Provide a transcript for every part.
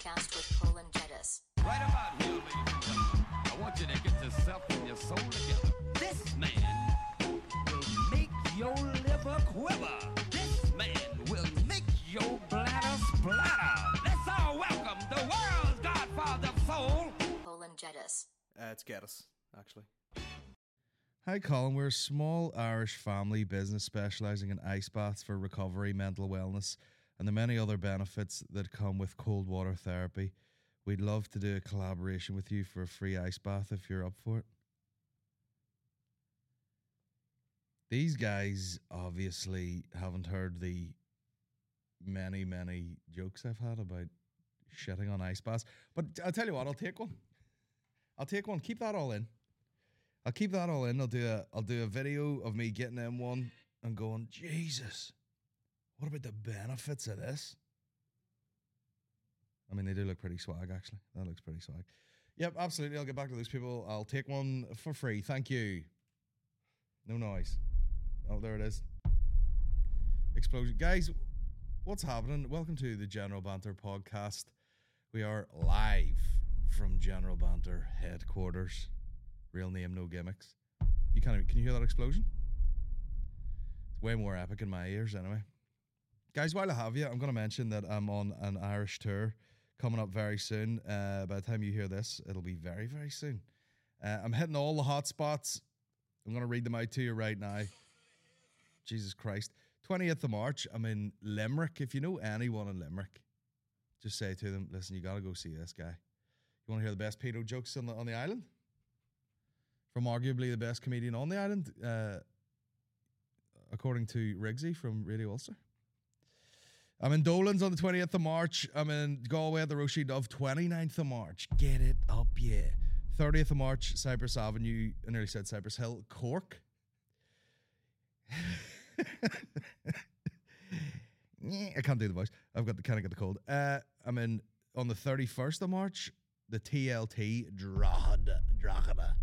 podcast with Cole and Jettis. Right about here, ladies and gentlemen, I want you to get yourself and your soul together. This man will make your liver quiver. This man will make your bladder splatter. Let's all welcome the world's godfather of soul, Cole and Jettis. It's Geddes, actually. Hi, Colin. We're a small Irish family business specialising in ice baths for recovery, mental wellness, and the many other benefits that come with cold water therapy. We'd love to do a collaboration with you for a free ice bath if you're up for it. These guys obviously haven't heard the many jokes I've had about shitting on ice baths. But I'll tell you what, I'll take one. Keep that all in. I'll keep that all in. I'll do a video of me getting in one and going, Jesus, what about the benefits of this? I mean, they do look pretty swag, actually. That looks pretty swag. Yep, absolutely. I'll get back to those people. I'll take one for free. Thank you. No noise. Oh, there it is. Explosion. Guys, what's happening? Welcome to the General Banter podcast. We are live from General Banter headquarters. Real name, no gimmicks. Can you hear that explosion? It's way more epic in my ears anyway. Guys, while I have you, I'm going to mention that I'm on an Irish tour coming up very soon. By the time you hear this, it'll be very, very soon. I'm hitting all the hot spots. I'm going to read them out to you right now. Jesus Christ. 20th of March, I'm in Limerick. If you know anyone in Limerick, just say to them, listen, you got to go see this guy. You want to hear the best pedo jokes on the island? From arguably the best comedian on the island, according to Riggsy from Radio Ulster. I'm in Dolan's on the 20th of March. I'm in Galway at the Roshi Dove, 29th of March. Get it up, yeah. 30th of March, Cypress Avenue, I nearly said Cypress Hill, Cork. I can't do the voice. I've got kind of got the cold. I'm in on the 31st of March, the TLT Drogheda.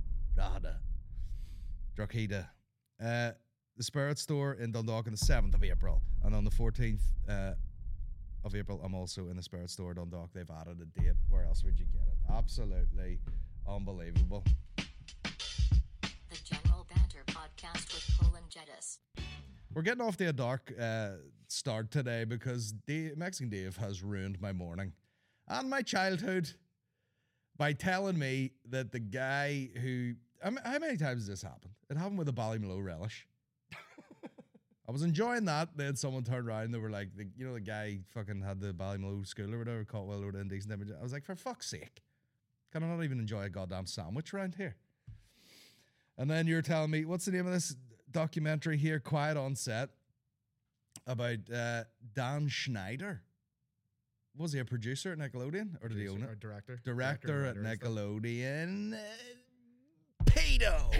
The Spirit Store in Dundalk on the 7th of April. And on the 14th of April, I'm also in the Spirit Store Dundalk. They've added a date. Where else would you get it? Absolutely unbelievable. The General Banter podcast with Cole and Jettis. We're getting off to a dark start today because Mexican Dave has ruined my morning and my childhood by telling me that the guy who... how many times has this happened? It happened with the Ballymaloe relish. I was enjoying that. Then someone turned around and they were like, the guy fucking had the Ballymaloe school or whatever, caught well over indecent image. I was like, for fuck's sake. Can I not even enjoy a goddamn sandwich around here? And then you're telling me, what's the name of this documentary here, Quiet on Set, about Dan Schneider? Was he a producer at Nickelodeon? Or did he own it? Or director. Director at Nickelodeon. Pedo!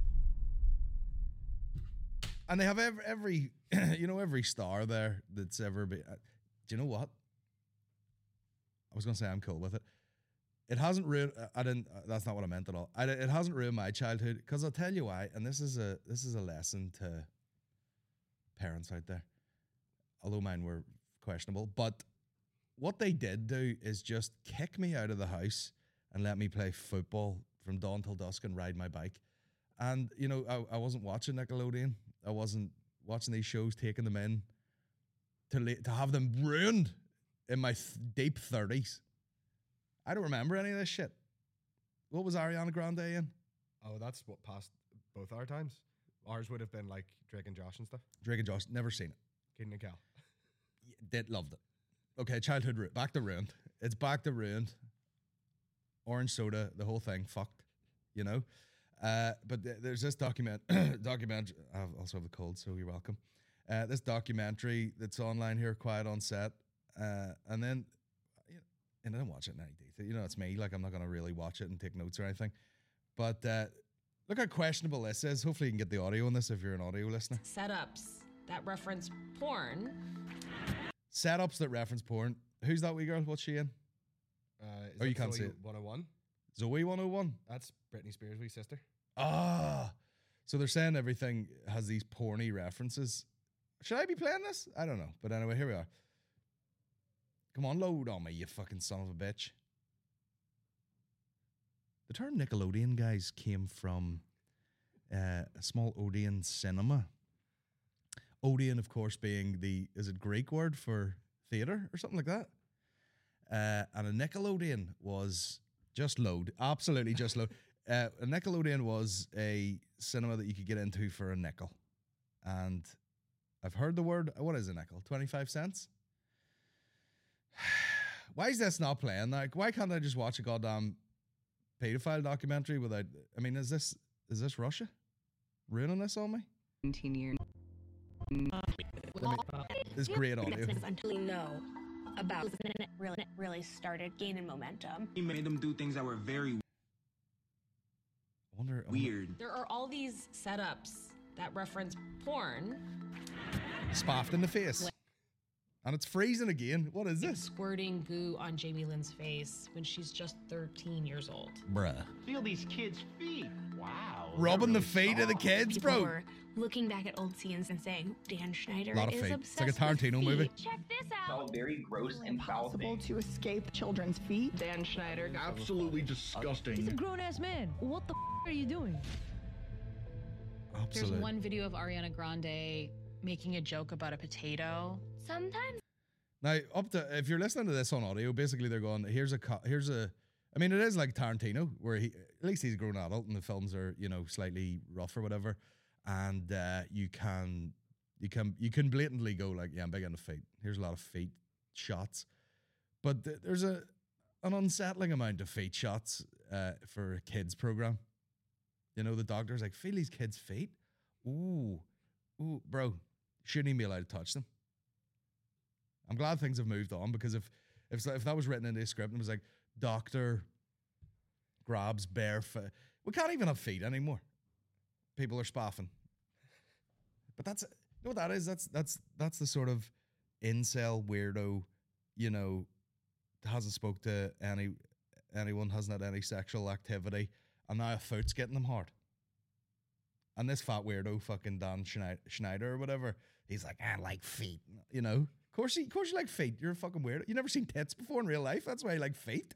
And they have every every star there that's ever been. Do you know what? I was going to say I'm cool with it. It hasn't ruined. That's not what I meant at all. It hasn't ruined my childhood because I'll tell you why. And this is a lesson to parents out there, although mine were questionable. But what they did do is just kick me out of the house and let me play football from dawn till dusk and ride my bike. And I wasn't watching Nickelodeon. I wasn't watching these shows, taking them in to have them ruined in my deep 30s. I don't remember any of this shit. What was Ariana Grande in? Oh, that's what passed both our times. Ours would have been like Drake and Josh and stuff. Drake and Josh, never seen it. Keaton and Cal. Loved it. Okay, childhood back to ruined. It's back to ruined. Orange soda, the whole thing, fucked. But there's this documentary. I also have a cold, so you're welcome. This documentary that's online here, Quiet on Set, and then. And I don't watch it in any detail. It's me. Like, I'm not going to really watch it and take notes or anything. But look how questionable this is. Hopefully you can get the audio on this if you're an audio listener. Setups that reference porn. Setups that reference porn. Who's that wee girl? What's she in? You can't see it. 101. Zoe 101? That's Britney Spears' wee sister. Ah. So they're saying everything has these porny references. Should I be playing this? I don't know. But anyway, here we are. Come on, load on me, you fucking son of a bitch. The term Nickelodeon, guys, came from a small Odeon cinema. Odeon, of course, being is it Greek word for theatre or something like that? And a Nickelodeon was just load. Absolutely just load. A Nickelodeon was a cinema that you could get into for a nickel. And I've heard the word, what is a nickel? 25 cents? Why is this not playing? Like, why can't I just watch a goddamn pedophile documentary without, I mean, is this Russia ruining this on me? 17 years. It's great audio. Until you know about it really started gaining momentum. He made them do things that were very weird. There are all these setups that reference porn. Spaffed in the face. And it's freezing again. What is this? Squirting goo on Jamie Lynn's face when she's just 13 years old. Bruh. Feel these kids' feet. Wow. Rubbing the feet of the kids, People bro. were looking back at old scenes and saying, Dan Schneider A lot of is feet. obsessed It's like a Tarantino with movie. feet. Check this out. All very gross and foul Impossible things. to escape children's feet. Dan Schneider. Absolutely disgusting. He's a grown-ass man. What the are you doing? Absolutely. There's one video of Ariana Grande making a joke about a potato. Sometimes Now, if you're listening to this on audio, basically they're going, here's a, I mean, it is like Tarantino, where at least he's a grown adult and the films are, slightly rough or whatever. And you can blatantly go like, yeah, I'm big into feet. Here's a lot of feet shots. But there's an unsettling amount of feet shots for a kids program. The doctor's like, feel these kids' feet? Ooh, bro, shouldn't even be allowed to touch them. I'm glad things have moved on, because if that was written into a script and it was like, doctor grabs bare foot, we can't even have feet anymore. People are spaffing. But you know what that is? That's the sort of incel weirdo, hasn't spoke to anyone, hasn't had any sexual activity, and now a foot's getting them hard. And this fat weirdo, fucking Dan Schneider or whatever, he's like, I like feet, Of course you like feet. You're a fucking weirdo. You never seen tits before in real life. That's why you like feet.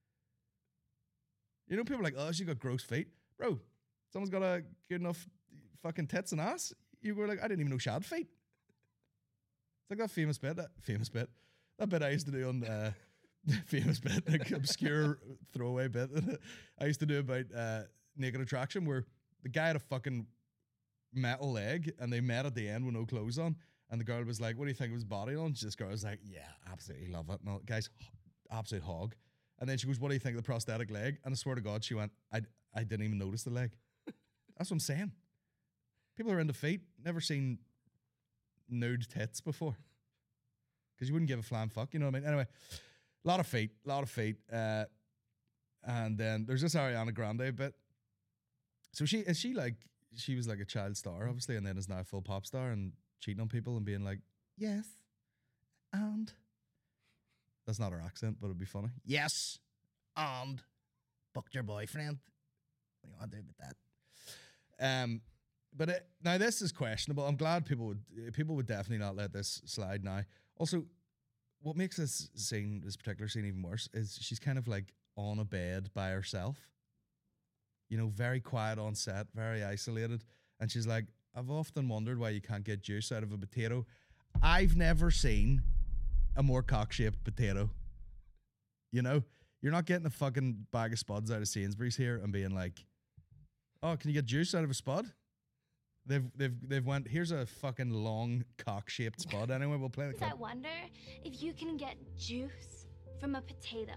People are like, oh, she got gross feet. Bro, someone's got a good enough fucking tits and ass. You were like, I didn't even know she had feet. It's like that famous bit. That bit I used to do on famous bit, like obscure throwaway bit I used to do about Naked Attraction, where the guy had a fucking metal leg and they met at the end with no clothes on. And the girl was like, what do you think of his body on? This girl was like, yeah, absolutely love it. No, guy's absolute hog. And then she goes, what do you think of the prosthetic leg? And I swear to God, she went, I didn't even notice the leg. That's what I'm saying. People are into feet. Never seen nude tits before. Because you wouldn't give a flam fuck, you know what I mean? Anyway, a lot of feet. And then there's this Ariana Grande bit. So she was like a child star, obviously, and then is now a full pop star and cheating on people and being like, yes, and that's not her accent, but it'd be funny. Yes, and booked your boyfriend. What do you want to do with that? But now this is questionable. I'm glad people would definitely not let this slide now. Also, what makes this particular scene even worse is she's kind of like on a bed by herself. Very quiet on set, very isolated, and she's like, I've often wondered why you can't get juice out of a potato. I've never seen a more cock-shaped potato. You're not getting a fucking bag of spuds out of Sainsbury's here and being like, oh, can you get juice out of a spud? They've went, here's a fucking long cock-shaped spud. Anyway, we'll play the clip. I wonder if you can get juice from a potato.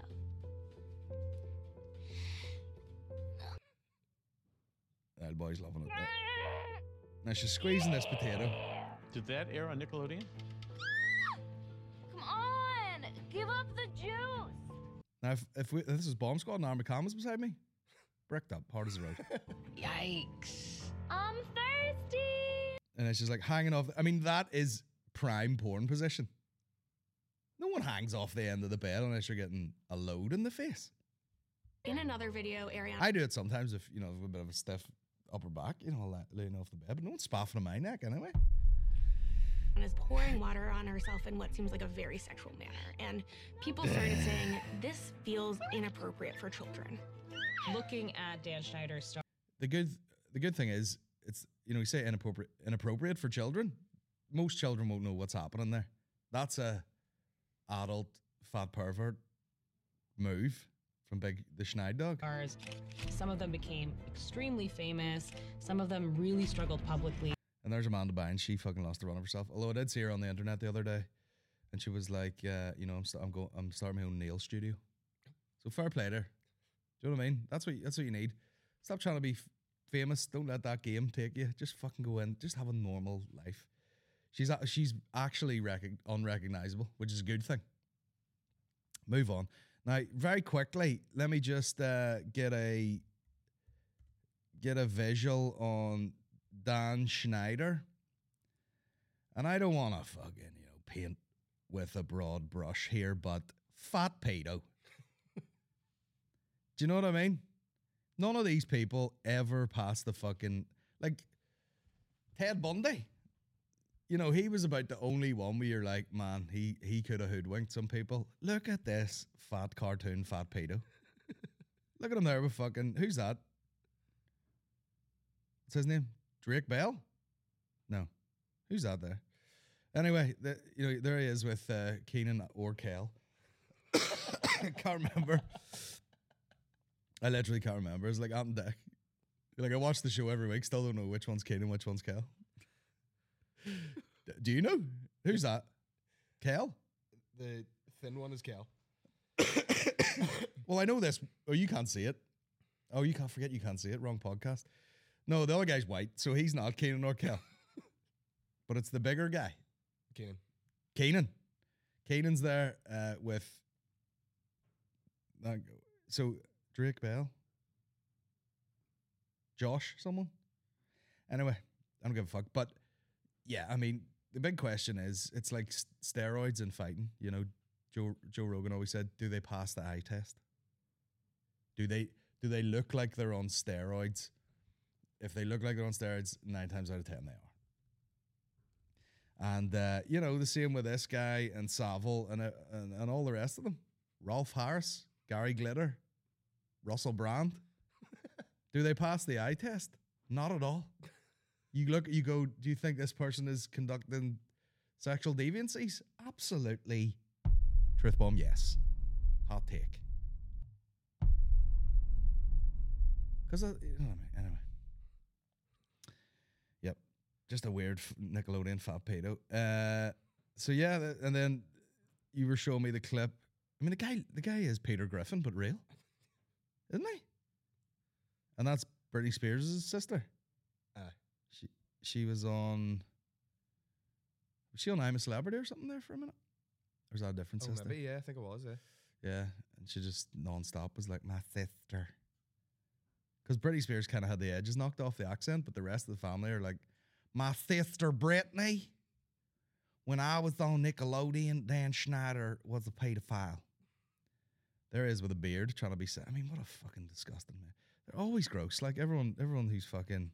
That boy's loving it. Now she's squeezing this potato. Did that air on Nickelodeon? Come on, give up the juice. Now, if this is Bomb Squad and Army Camas beside me, bricked up, hard as a road. Yikes. I'm thirsty. And it's just like hanging off. I mean, that is prime porn position. No one hangs off the end of the bed unless you're getting a load in the face. In another video, Ariana. I do it sometimes if, I've a bit of a stiff upper back, laying off the bed, but no one's spaffing on my neck anyway. and is pouring water on herself in what seems like a very sexual manner. And people started saying, this feels inappropriate for children. Looking at Dan Schneider's story. The good thing is, it's, you say inappropriate for children. Most children won't know what's happening there. That's a adult fat pervert move from the Schneid dog. Some of them became extremely famous. Some of them really struggled publicly. And there's Amanda Bynes. She fucking lost the run of herself. Although I did see her on the internet the other day, and she was like, I'm starting my own nail studio. So fair play to her. Do you know what I mean? That's what you need. Stop trying to be famous. Don't let that game take you. Just fucking go in. Just have a normal life. She's actually unrecognizable, which is a good thing. Move on. Now, very quickly, let me just get a visual on Dan Schneider. And I don't want to fucking, paint with a broad brush here, but fat pedo. Do you know what I mean? None of these people ever passed the fucking, like, Ted Bundy. He was about the only one where you're like, man, he could have hoodwinked some people. Look at this fat cartoon fat pedo. Look at him there with fucking, who's that? What's his name? Drake Bell? No. Who's that there? Anyway, there he is with Keenan or Kel. Can't remember. I literally can't remember. It's like Ant and Dec. Like, I watch the show every week, still don't know which one's Keenan, which one's Kel. Do you know? Who's that? Kel? The thin one is Kel. Well, I know this. Oh, you can't see it. Oh, you can't forget you can't see it. Wrong podcast. No, the other guy's white, so he's not Keenan or Kel. But it's the bigger guy. Keenan. Keenan's there with... So, Drake Bell? Josh, someone? Anyway, I don't give a fuck. But, yeah, I mean, the big question is, it's like steroids and fighting. Joe Rogan always said, do they pass the eye test? Do they look like they're on steroids? If they look like they're on steroids, 9 times out of 10 they are. And, the same with this guy and Savile and all the rest of them. Rolf Harris, Gary Glitter, Russell Brand. Do they pass the eye test? Not at all. You go, do you think this person is conducting sexual deviancies? Absolutely. Truth bomb, yes. Hot take. Because, anyway. Yep. Just a weird Nickelodeon fat pedo. So, yeah, and then you were showing me the clip. I mean, the guy is Peter Griffin, but real. Isn't he? And that's Britney Spears' sister. She was on... Was she on I'm a Celebrity or something there for a minute? Or is that a different sister? Maybe, yeah, I think it was, yeah. Yeah, and she just non-stop was like, my sister. Because Britney Spears kind of had the edges knocked off the accent, but the rest of the family are like, my sister Britney. When I was on Nickelodeon, Dan Schneider was a pedophile. There is with a beard trying to be... I mean, what a fucking disgusting man. They're always gross. Like, everyone who's fucking...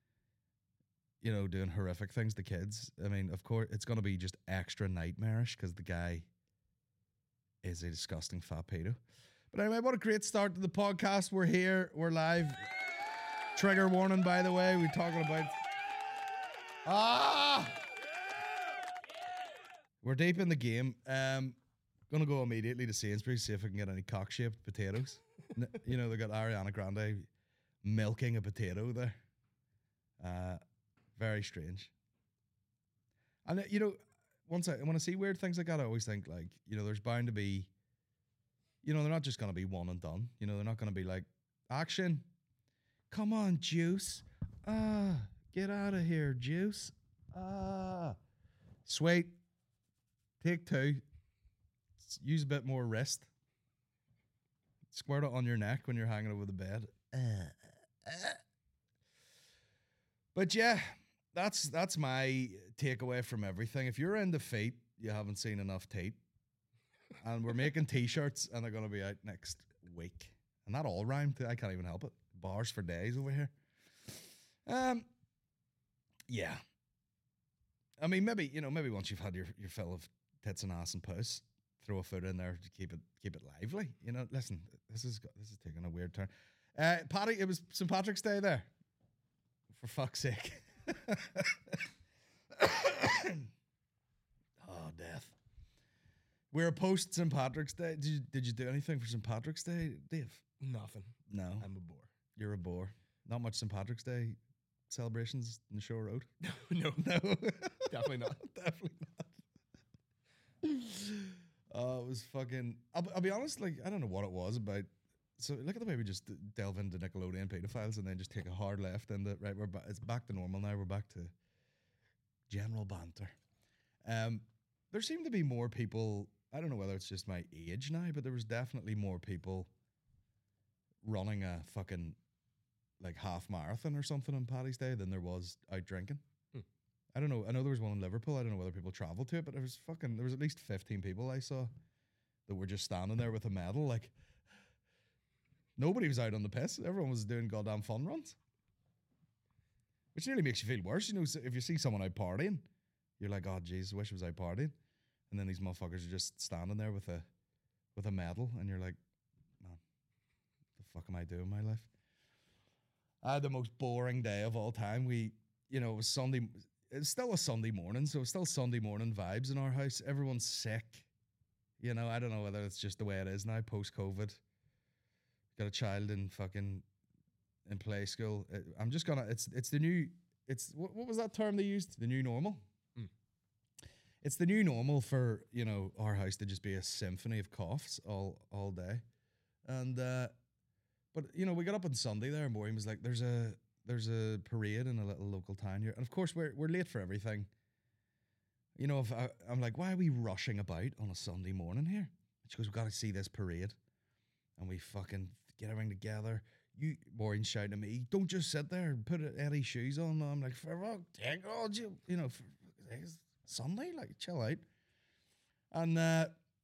doing horrific things to kids. I mean, of course, it's going to be just extra nightmarish because the guy is a disgusting fat pedo. But anyway, what a great start to the podcast. We're here. We're live. Trigger warning, by the way. We're talking about... We're deep in the game. Going to go immediately to Sainsbury's, see if I can get any cock-shaped potatoes. They got Ariana Grande milking a potato there. Very strange. And, when I see weird things like that, I always think, like, there's bound to be, they're not just going to be one and done. They're not going to be like, action. Come on, Juice. Get out of here, Juice. Sweet. Take 2. Use a bit more wrist. Squirt it on your neck when you're hanging over the bed. But yeah, that's my takeaway from everything. If you're into feet, you haven't seen enough tape. And we're making t-shirts, and they're going to be out next week. And that all rhymed. I can't even help it. Bars for days over here. Yeah. I mean, maybe once you've had your fill of tits and ass and puss, throw a foot in there to keep it lively. You know, listen, this is taking a weird turn. Paddy, it was St. Patrick's Day there. For fuck's sake. Oh, death. We're post St. Patrick's Day. Did you do anything for St. Patrick's Day, Dave? Nothing. No. I'm a bore. You're a bore. Not much St. Patrick's Day celebrations in the Shore Road. No. No. Definitely not. Definitely not. It was fucking. I'll be honest. Like, I don't know what it was about. So look at the way we just delve into Nickelodeon pedophiles and then just take a hard left and right. It's back to normal now. We're back to general banter. There seemed to be more people. I don't know whether it's just my age now, but there was definitely more people running a fucking like half marathon or something on Paddy's Day than there was out drinking. I don't know. I know there was one in Liverpool. I don't know whether people traveled to it, but there was at least 15 people I saw that were just standing there with a medal. Like, nobody was out on the piss. Everyone was doing goddamn fun runs. Which nearly makes you feel worse. You know, if you see someone out partying, you're like, oh, jeez, I wish I was out partying. And then these motherfuckers are just standing there with a medal, and you're like, man, what the fuck am I doing in my life? I had the most boring day of all time. It was Sunday. It's still a Sunday morning, so it's still Sunday morning vibes in our house. Everyone's sick. You know, I don't know whether it's just the way it is now, post-COVID. Got a child in play school. I'm just gonna. It's the new. What was that term they used? The new normal. It's the new normal for our house to just be a symphony of coughs all day, and but we got up on Sunday there, and Maureen was like, "There's a parade in a little local town here," and of course we're late for everything. You know, if I'm like, "Why are we rushing about on a Sunday morning here?" She goes, "We've got to see this parade," and we fucking get everything together. Maureen shouting at me, "Don't just sit there and put Eddie's shoes on." I'm like, "For fuck, take God, it's Sunday, like, chill out." And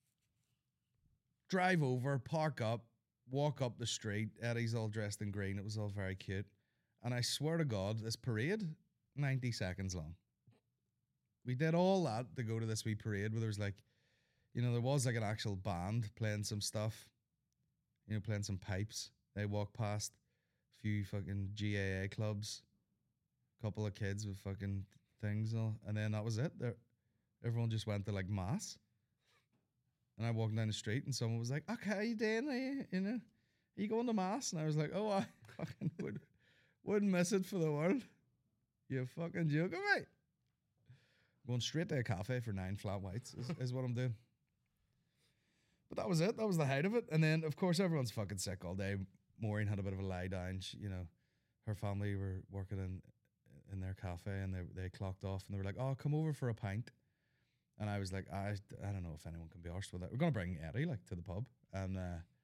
drive over, park up, walk up the street. Eddie's all dressed in green. It was all very cute. And I swear to God, this parade, 90 seconds long. We did all that to go to this wee parade where there was there was like an actual band playing some stuff, playing some pipes. They walked past a few fucking GAA clubs, a couple of kids with fucking things, and then that was it. Everyone just went to like mass. And I walked down the street and someone was like, "Okay, Dan, are you going to mass?" And I was like, "Oh, I fucking wouldn't miss it for the world. You fucking joking, mate?" Going straight to a cafe for 9 flat whites is what I'm doing. But that was it. That was the height of it. And then, of course, everyone's fucking sick all day. Maureen had a bit of a lie down. She, her family were working in their cafe, and they clocked off, and they were like, "Oh, come over for a pint." And I was like, I don't know if anyone can be arsed with that. We're going to bring Eddie to the pub. And,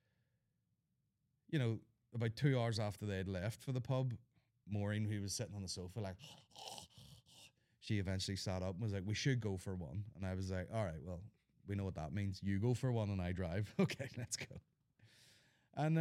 about 2 hours after they'd left for the pub, Maureen, who was sitting on the sofa, she eventually sat up and was like, "We should go for one." And I was like, "All right, well, we know what that means. You go for one and I drive." Okay, let's go. And,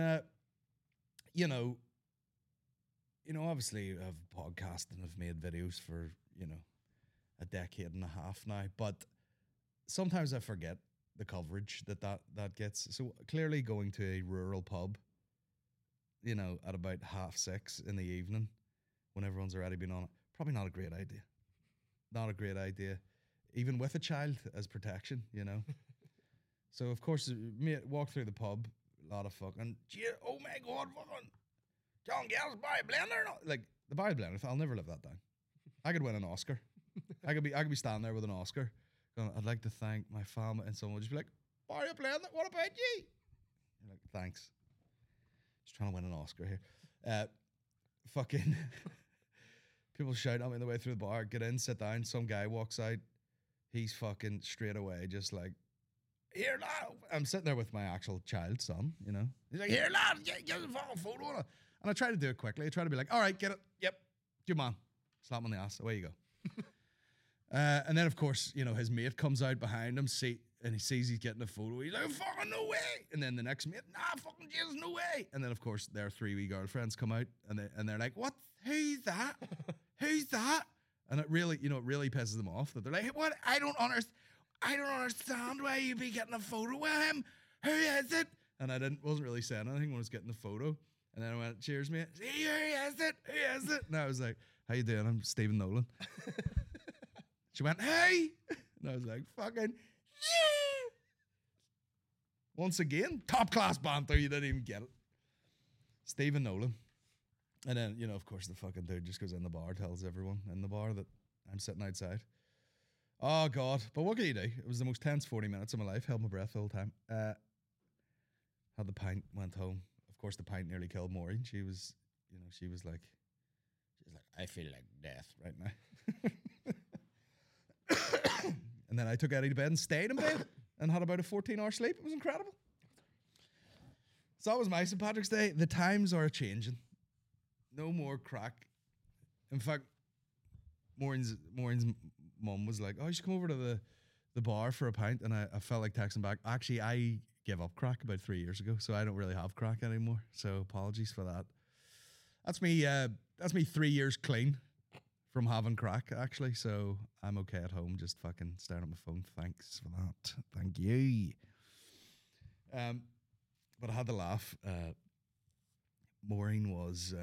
obviously I've podcasted and I've made videos for, a decade and a half now, but sometimes I forget the coverage that gets. So clearly going to a rural pub, at about 6:30 in the evening when everyone's already been on it, probably not a great idea. Not a great idea. Even with a child as protection, So, of course, walk through the pub, a lot of fucking, "Oh my God, fucking, John Gales, buy a blender." Like, the buy a blender, I'll never live that down. I could win an Oscar. I could be standing there with an Oscar going, "I'd like to thank my family," and someone would just be like, "Buy a blender, what about you?" You're like, "Thanks. Just trying to win an Oscar here." Fucking, people shout at me on the way through the bar, get in, sit down, some guy walks out. He's fucking straight away just like, "Here, lad." I'm sitting there with my actual child son, He's like, "Here, lad, get a fucking photo." And I try to do it quickly. I try to be like, "All right, get it. Yep. Good man." Slap him on the ass. Away you go. And then, of course, his mate comes out behind him, and he sees he's getting a photo. He's like, "Fucking no way." And then the next mate, "Nah, fucking Jesus, no way." And then, of course, their 3 wee girlfriends come out, and they're like, "What? Who's that? Who's that?" And it really, it really pisses them off that they're like, what? I don't understand why you be getting a photo with him. Who is it? And I wasn't really saying anything when I was getting the photo. And then I went, cheers, mate. Who is it? Who is it? And I was like, how you doing? I'm Stephen Nolan. She went, hey. And I was like, fucking, yeah. Once again, top class banter. You didn't even get it. Stephen Nolan. And then, of course, the fucking dude just goes in the bar, tells everyone in the bar that I'm sitting outside. Oh, God. But what can you do? It was the most tense 40 minutes of my life. Held my breath the whole time. Had the pint, went home. Of course, the pint nearly killed Maureen. She was like, I feel like death right now. And then I took Eddie to bed and stayed in bed and had about a 14-hour sleep. It was incredible. So that was my St. Patrick's Day. The times are changing. No more crack. In fact, Maureen's mum was like, oh, you should come over to the bar for a pint. And I felt like texting back. Actually, I gave up crack about 3 years ago, so I don't really have crack anymore. So apologies for that. That's me 3 years clean from having crack, actually. So I'm okay at home, just fucking staring at my phone. Thanks for that. Thank you. But I had to laugh. Maureen was,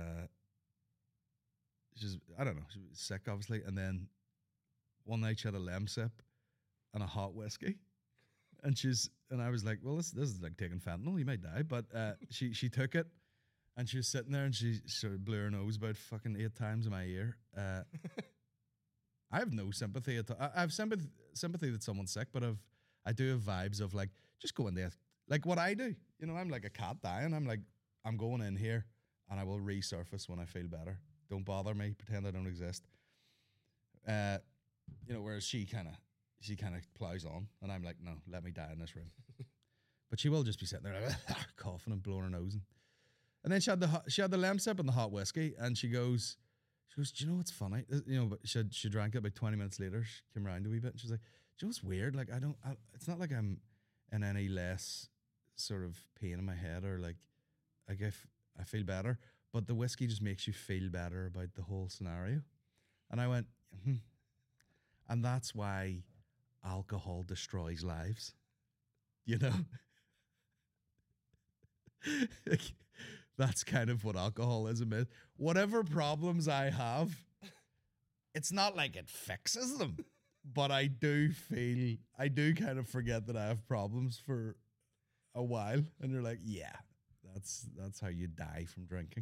she was sick, obviously. And then one night she had a Lemsip and a hot whiskey. And I was like, well, this is like taking fentanyl. You might die. But she took it. And she was sitting there and she sort of blew her nose about fucking 8 times in my ear. I have no sympathy at all. I have sympathy that someone's sick, but I do have vibes of like, just go in there. Like what I do. I'm like a cat dying. I'm like, I'm going in here and I will resurface when I feel better. Don't bother me. Pretend I don't exist. Whereas she kind of plows on and I'm like, no, let me die in this room. But she will just be sitting there like, coughing and blowing her nose. And then she had the Lemsip and the hot whiskey, and she goes, do you know what's funny? But she drank it about 20 minutes later. She came around a wee bit, and she's like, do you know what's weird? Like, it's not like I'm in any less sort of pain in my head or like if I feel better, but the whiskey just makes you feel better about the whole scenario. And I went, and that's why alcohol destroys lives, That's kind of what alcoholism is. Whatever problems I have, it's not like it fixes them, but I do kind of forget that I have problems for a while. And you're like, yeah, that's how you die from drinking,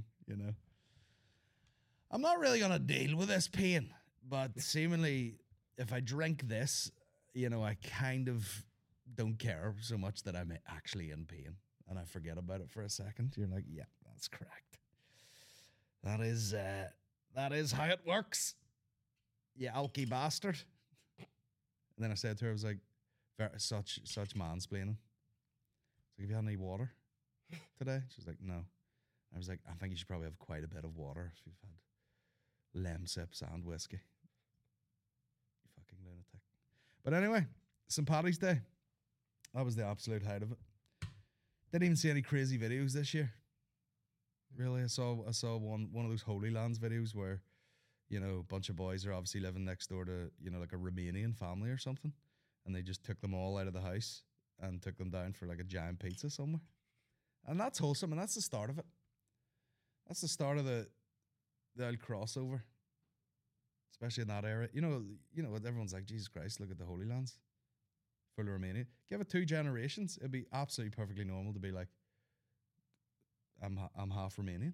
I'm not really going to deal with this pain, but seemingly if I drink this, I kind of don't care so much that I'm actually in pain. And I forget about it for a second. You're like, yeah, that's correct. That is how it works. You alky bastard. And then I said to her, I was like, such mansplaining. So have you had any water today? She was like, no. I was like, I think you should probably have quite a bit of water if you've had Lemsips and whiskey. You fucking lunatic. But anyway, St. Paddy's Day. That was the absolute height of it. Didn't even see any crazy videos this year. Really, I saw one of those Holy Lands videos where, a bunch of boys are obviously living next door to, like a Romanian family or something, and they just took them all out of the house and took them down for like a giant pizza somewhere. And that's wholesome, and that's the start of it. That's the start of the old crossover, especially in that area. What everyone's like, Jesus Christ, look at the Holy Lands. Full of Romania. Give it 2 generations, it'd be absolutely perfectly normal to be like, I'm half Romanian,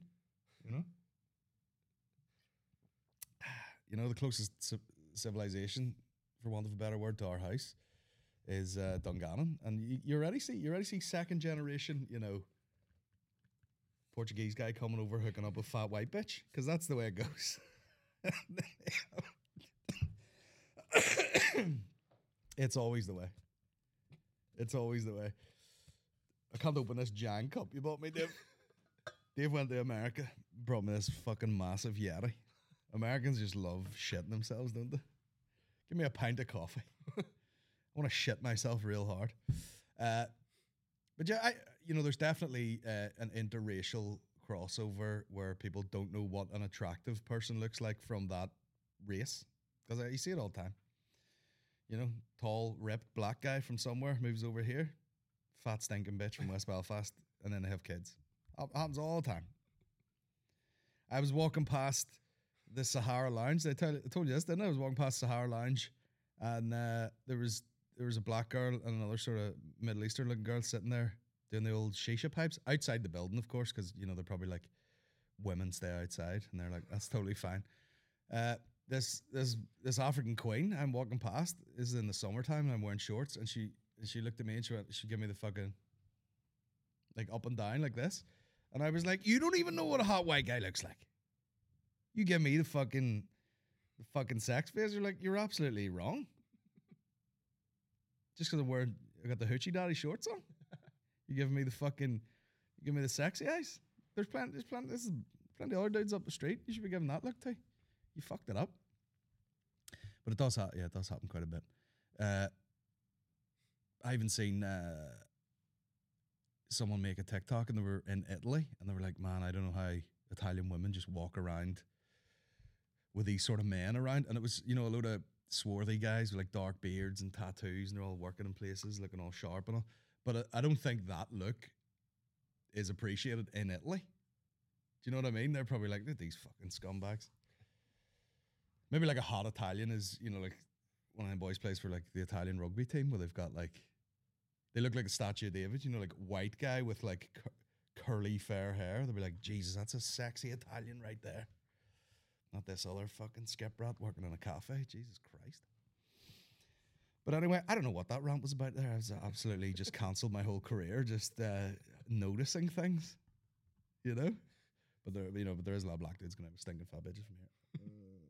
the closest civilization, for want of a better word, to our house is Dungannon, and you already see second generation, Portuguese guy coming over hooking up with fat white bitch, because that's the way it goes. It's always the way. It's always the way. I can't open this Jan cup you bought me, Dave. Dave went to America, brought me this fucking massive Yeti. Americans just love shitting themselves, don't they? Give me a pint of coffee. I want to shit myself real hard. But yeah, there's definitely an interracial crossover where people don't know what an attractive person looks like from that race. Because you see it all the time. You know, tall, ripped black guy from somewhere moves over here, fat stinking bitch from West Belfast, and then they have kids. Happens all the time. I was walking past the Sahara Lounge. I told you this, didn't I? I was walking past Sahara Lounge, and there was a black girl and another sort of Middle Eastern looking girl sitting there doing the old shisha pipes outside the building, of course, because you know they're probably like women stay outside, and they're like, that's totally fine. This African queen I'm walking past is in the summertime, and I'm wearing shorts, and she looked at me and she gave me the fucking like up and down like this, and I was like, you don't even know what a hot white guy looks like. You give me the fucking sex face. You're like, you're absolutely wrong. Just because I got the hoochie daddy shorts on. You give me the sexy eyes. There's plenty of other dudes up the street. You should be giving that look to. You fucked it up. But it does happen. Yeah, it does happen quite a bit. I even seen someone make a TikTok, and they were in Italy, and they were like, man, I don't know how Italian women just walk around with these sort of men around. And it was, you know, a load of swarthy guys with like dark beards and tattoos, and they're all working in places looking all sharp and all. But I don't think that look is appreciated in Italy. Do you know what I mean? They're probably like, these fucking scumbags. Maybe like a hot Italian is, you know, like one of them boys plays for like the Italian rugby team where they've got like, they look like a statue of David, you know, like white guy with like curly fair hair. They'll be like, Jesus, that's a sexy Italian right there. Not this other fucking skip rat working in a cafe. Jesus Christ. But anyway, I don't know what that rant was about there. I was absolutely just cancelled my whole career, just noticing things, you know? But there is a lot of black dudes going to have stinking fat bitches from here.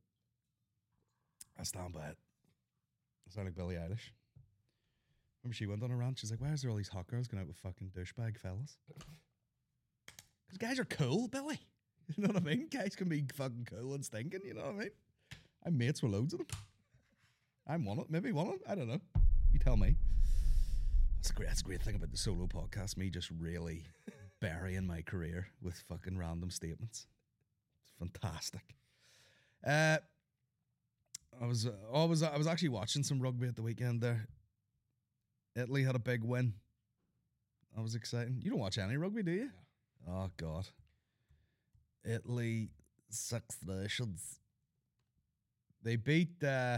I stand by it. I sound like Billie Eilish. Remember she went on a rant? She's like, why is there all these hot girls going out with fucking douchebag fellas? Because guys are cool, Billy. You know what I mean? Guys can be fucking cool and stinking, you know what I mean? I'm mates with loads of them. I'm one of them. Maybe one of them. I don't know. You tell me. That's a great thing about the solo podcast. Me just really burying my career with fucking random statements. It's fantastic. I was actually watching some rugby at the weekend there. Italy had a big win. That was exciting. You don't watch any rugby, do you? No. Oh, God. Italy, Six Nations. They beat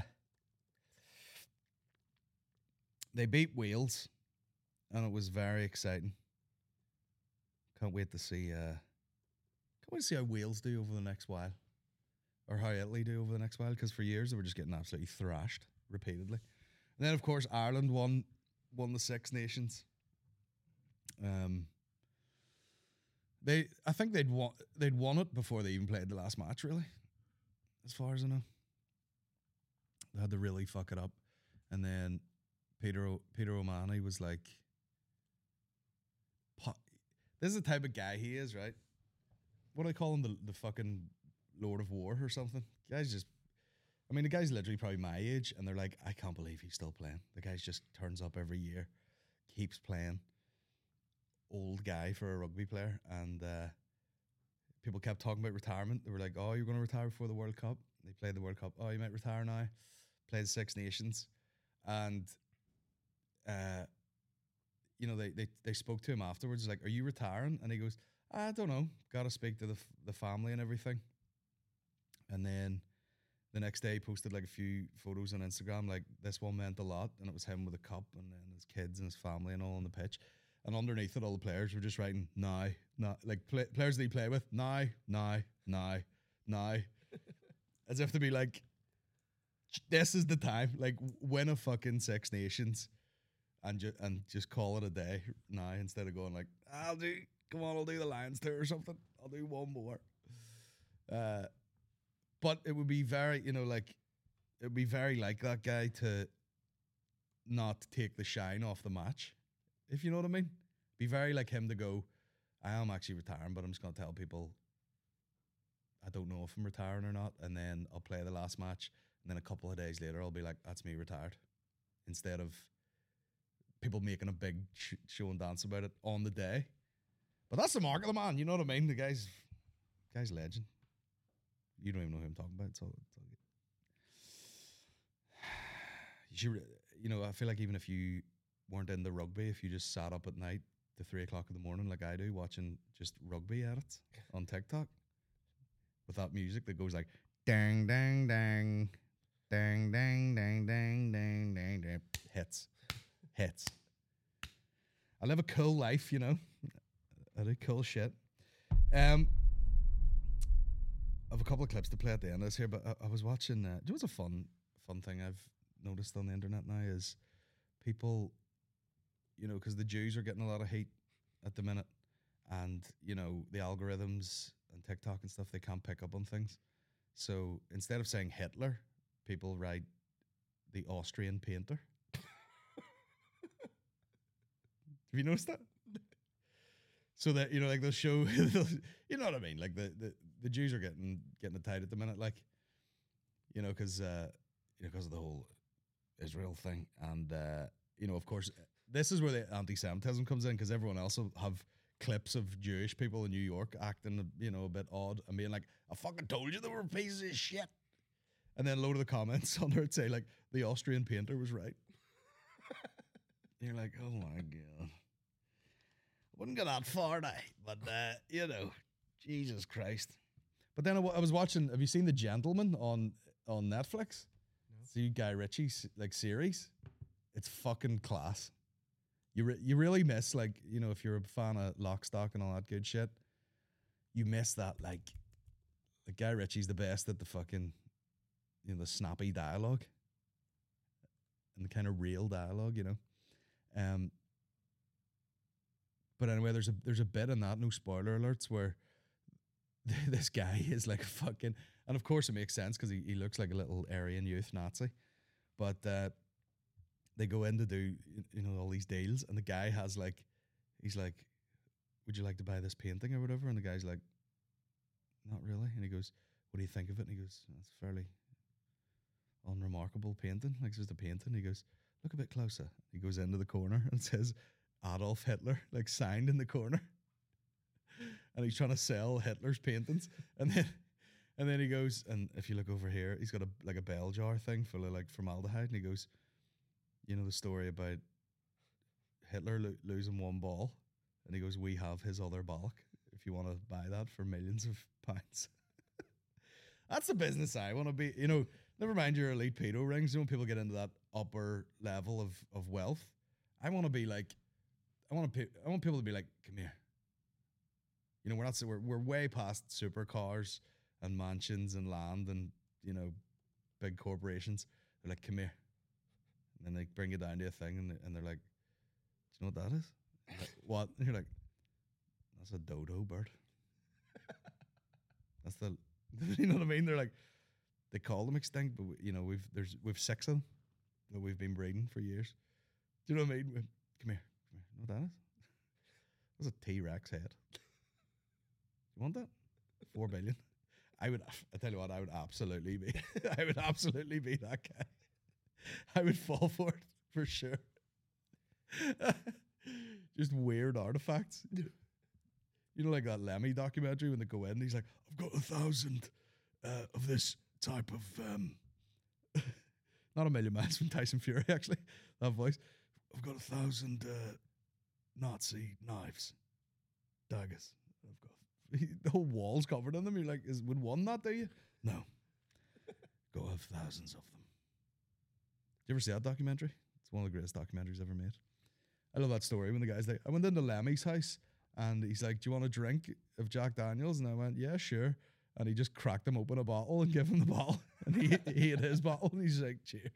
Wales, and it was very exciting. Can't wait to see how Wales do over the next while, or how Italy do over the next while. Because for years they were just getting absolutely thrashed repeatedly, and then of course Ireland won the Six Nations. I think they'd won it before they even played the last match, really, as far as I know. They had to really fuck it up, and then Peter O'Mahony was like, this is the type of guy he is, right? What do they call him? The fucking Lord of War or something? The guy's literally probably my age, and they're like, I can't believe he's still playing. The guy just turns up every year, keeps playing. Old guy for a rugby player, and people kept talking about retirement. They were like, oh, you're going to retire before the World Cup? They played the World Cup. Oh, you might retire now. Played the Six Nations. And they spoke to him afterwards, like, are you retiring? And he goes, I don't know, gotta speak to the family and everything. And then the next day he posted like a few photos on Instagram, like, this one meant a lot, and it was him with a cup and then his kids and his family and all on the pitch. And underneath it, all the players were just writing, now, like players that he played with, now. As if to be like, this is the time, like, win a fucking Six Nations and just call it a day now, instead of going like, I'll do the Lions tour or something. I'll do one more. But it would be very, like that guy to not take the shine off the match, if you know what I mean. Be very like him to go, I am actually retiring, but I'm just going to tell people I don't know if I'm retiring or not, and then I'll play the last match, and then a couple of days later I'll be like, that's me retired, instead of people making a big show and dance about it on the day. But that's the mark of the man, you know what I mean? The guy's legend. You don't even know who I'm talking about. It's all good. you know, I feel like even if you weren't into rugby, if you just sat up at night to 3 o'clock in the morning, like I do, watching just rugby edits on TikTok with that music that goes like dang, dang, dang, dang, dang, dang, dang, dang, dang, dang, hits. I live a cool life, you know. I do cool shit. I have a couple of clips to play at the end of this here, but I was watching. Do you know what's a fun thing I've noticed on the internet now is people, you know, because the Jews are getting a lot of hate at the minute, and you know the algorithms and TikTok and stuff, they can't pick up on things. So instead of saying Hitler, people write the Austrian painter. Have you noticed that? So that, you know, like they'll show, you know what I mean? Like the Jews are getting it tight at the minute, like, you know, because you know, because of the whole Israel thing, and you know, of course, this is where the anti-Semitism comes in, because everyone else will have clips of Jewish people in New York acting, you know, a bit odd and being like, "I fucking told you they were pieces of shit," and then a load of the comments under it say like, "The Austrian painter was right." You're like, oh my god. Wouldn't go that far now, but you know, Jesus Christ. But then I was watching. Have you seen The Gentleman on Netflix? No. See Guy Ritchie's like series. It's fucking class. You really miss, like, you know, if you're a fan of Lock, Stock and all that good shit, you miss that, like Guy Ritchie's the best at the fucking, you know, the snappy dialogue and the kind of real dialogue, you know. But anyway, there's a bit in that, no spoiler alerts, where this guy is like fucking, and of course it makes sense because he looks like a little Aryan youth Nazi, but they go in to do, you know, all these deals, and the guy has like, he's like, would you like to buy this painting or whatever? And the guy's like, not really. And he goes, what do you think of it? And he goes, it's fairly unremarkable painting, like it's just a painting. He goes, look a bit closer. He goes into the corner and says Adolf Hitler, like signed in the corner. And he's trying to sell Hitler's paintings. And then he goes, and if you look over here, he's got a bell jar thing full of like formaldehyde. And he goes, you know the story about Hitler losing one ball? And he goes, we have his other bollock if you want to buy that for millions of pounds. That's the business I want to be, you know. Never mind your elite pedo rings. You know, when people get into that upper level of wealth, I want to be like, I want people to be like, come here. You know, we're way past supercars and mansions and land and, you know, big corporations. They're like, come here. And then they bring you down to a thing and they're like, do you know what that is? Like, what? And you're like, that's a dodo bird. That's the, you know what I mean? They're like, they call them extinct, but you know, we've 6 of them that we've been breeding for years. Do you know what I mean? Come here. You know what that is? That's a T-Rex head. You want that? 4 billion. I tell you what, I would absolutely be that guy. I would fall for it for sure. Just weird artifacts. You know, like that Lemmy documentary when they go in, he's like, I've got 1,000 of this type of not a million miles from Tyson Fury, actually, that voice. I've got 1,000 Nazi knives, daggers. I've got the whole wall's covered in them. You're like, would one not do you? No. Go have thousands of them. Did you ever see that documentary? It's one of the greatest documentaries ever made. I love that story when the guy's like, I went into Lemmy's house and he's like, do you want a drink of Jack Daniels? And I went, yeah, sure. And he just cracked him open a bottle and gave him the bottle. And he had his bottle and he's like, cheers.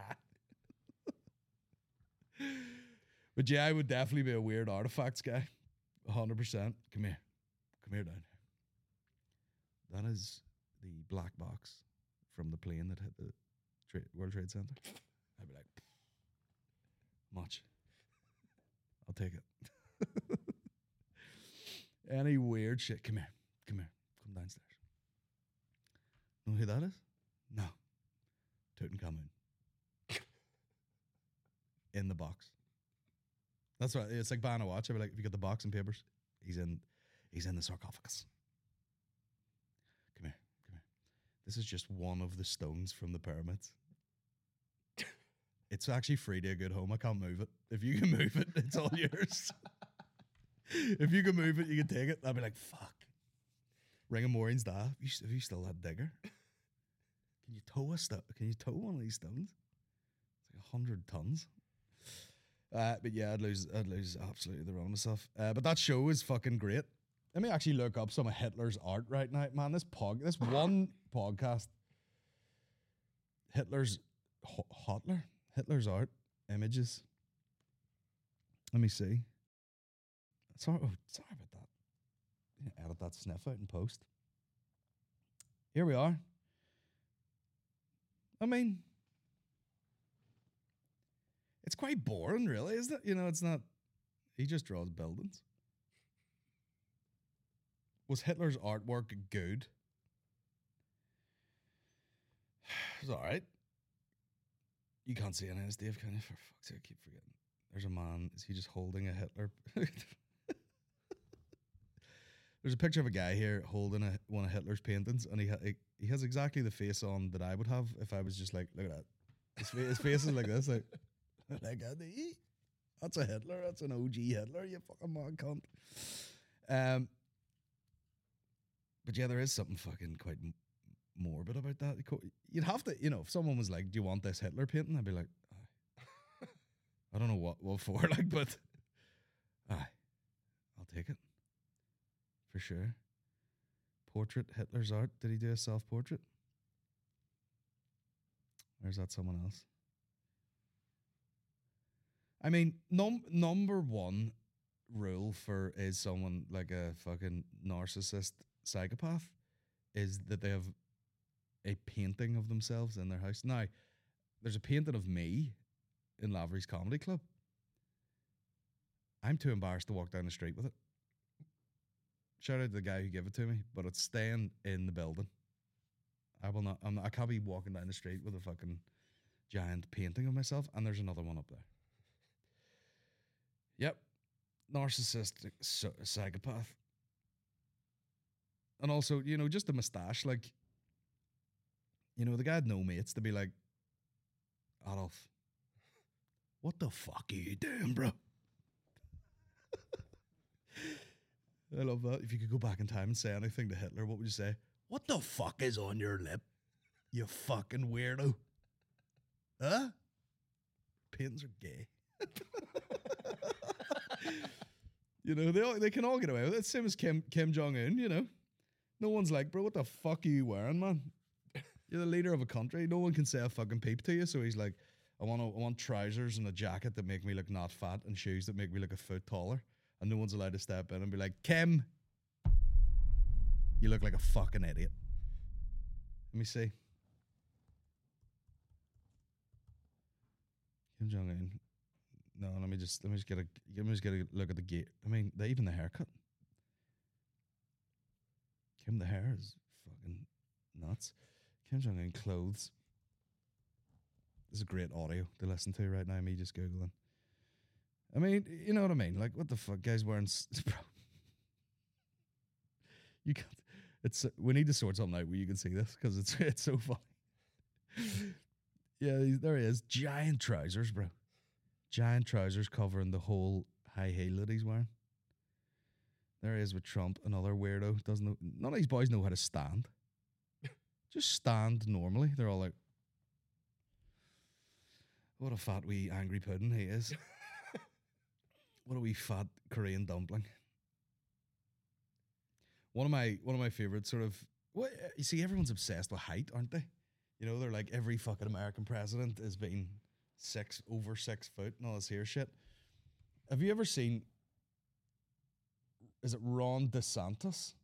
But yeah, I would definitely be a weird artifacts guy. 100%. Come here. Come here down here. That is the black box from the plane that hit the World Trade Center. I'd be like, much. I'll take it. Any weird shit. Come here. Come here. Come downstairs. Know who that is? No. Tutankhamun. In the box. That's right. It's like buying a watch. I'd be like, if you got the box and papers, he's in the sarcophagus. Come here. Come here. This is just one of the stones from the pyramids. it's actually free to a good home. I can't move it. If you can move it, it's all yours. If you can move it, you can take it. I'd be like, fuck. Ring of Maureen's dad. Have you still that digger? Can you tow a Can you tow one of these stones? It's like 100 tons. But yeah, I'd lose absolutely the run of myself. But that show is fucking great. Let me actually look up some of Hitler's art right now, man. This one podcast, Hitler's art images. Let me see. Sorry about that. Edit that sniff out and post. Here we are. I mean, it's quite boring, really, isn't it? You know, it's not. He just draws buildings. Was Hitler's artwork good? It's all right. You can't see any of this, Dave, can you? For fuck's sake, I keep forgetting. There's a man. Is he just holding a Hitler? There's a picture of a guy here holding one of Hitler's paintings, and he has exactly the face on that I would have if I was just like, look at that. His face is like this, like that's a Hitler. That's an OG Hitler. You fucking mad cunt. But yeah, there is something fucking quite morbid about that. You'd have to, if someone was like, "Do you want this Hitler painting?" I'd be like, aye. I don't know what for, like, but aye, I'll take it. For sure. Portrait, Hitler's art. Did he do a self-portrait? Or is that someone else? I mean, number one rule is someone like a fucking narcissist psychopath is that they have a painting of themselves in their house. Now, there's a painting of me in Lavery's Comedy Club. I'm too embarrassed to walk down the street with it. Shout out to the guy who gave it to me, but it's staying in the building. I can't be walking down the street with a fucking giant painting of myself, and there's another one up there. Yep. Narcissistic psychopath. And also, just the moustache, like, the guy had no mates to be like, Adolf, what the fuck are you doing, bro? I love that. If you could go back in time and say anything to Hitler, what would you say? What the fuck is on your lip? You fucking weirdo. Huh? Paintings are gay. They can all get away with it. Same as Kim Jong-un, No one's like, bro, what the fuck are you wearing, man? You're the leader of a country. No one can say a fucking peep to you. So he's like, I want trousers and a jacket that make me look not fat and shoes that make me look a foot taller. And no one's allowed to step in and be like, Kim, you look like a fucking idiot. Let me see. Kim Jong-un. No, let me just get a look at the gate. I mean, even the haircut. Kim, the hair is fucking nuts. Kim Jong-un clothes. This is great audio to listen to right now. Me just Googling. I mean, you know what I mean? Like, what the fuck, guys wearing... Bro. You can't... we need to sort something out where you can see this, because it's so funny. Yeah, there he is. Giant trousers, bro. Giant trousers covering the whole high heel that he's wearing. There he is with Trump, another weirdo. None of these boys know how to stand. Just stand normally. They're all like, what a fat wee angry pudding he is. What a wee fat Korean dumpling. One of my favorite sort of, you see, everyone's obsessed with height, aren't they? They're like, every fucking American president has been over 6 foot and all this here shit. Have you ever seen, is it Ron DeSantis?